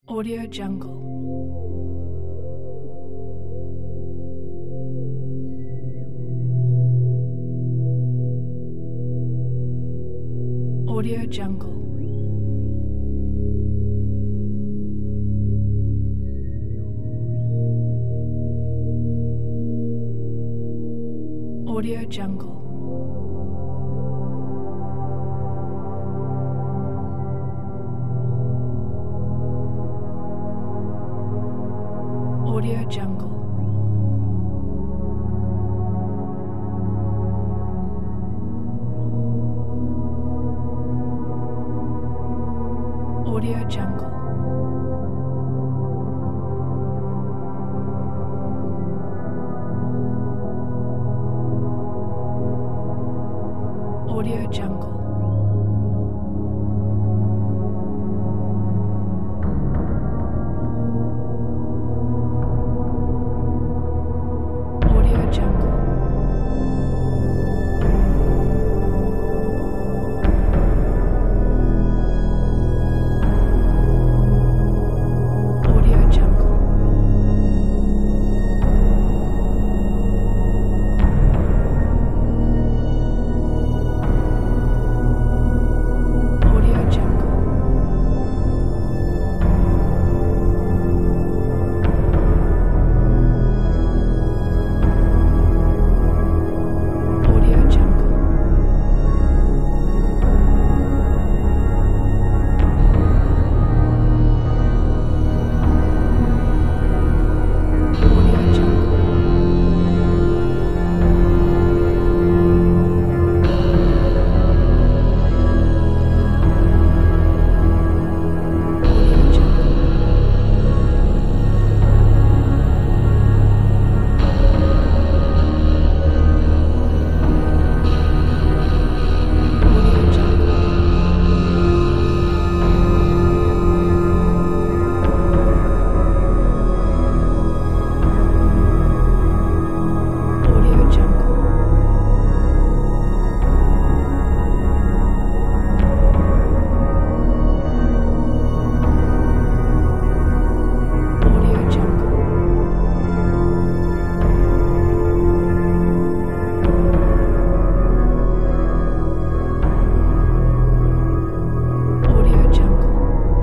Audio Jungle. Audio Jungle. Audio Jungle. Audio Jungle. Audio Jungle. Audio Jungle. Audio Jungle. Audio Jungle. Audio Jungle. Audio Jungle. Audio Jungle. Audio Jungle. Audio Jungle. Audio Jungle. Audio Jungle. Audio Jungle.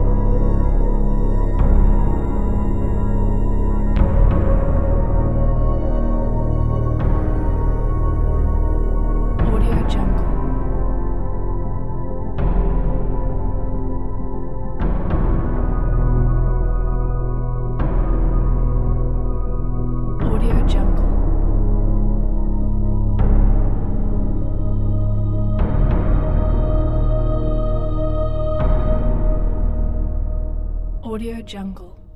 Audio Jungle. Audio Jungle. Audio Jungle.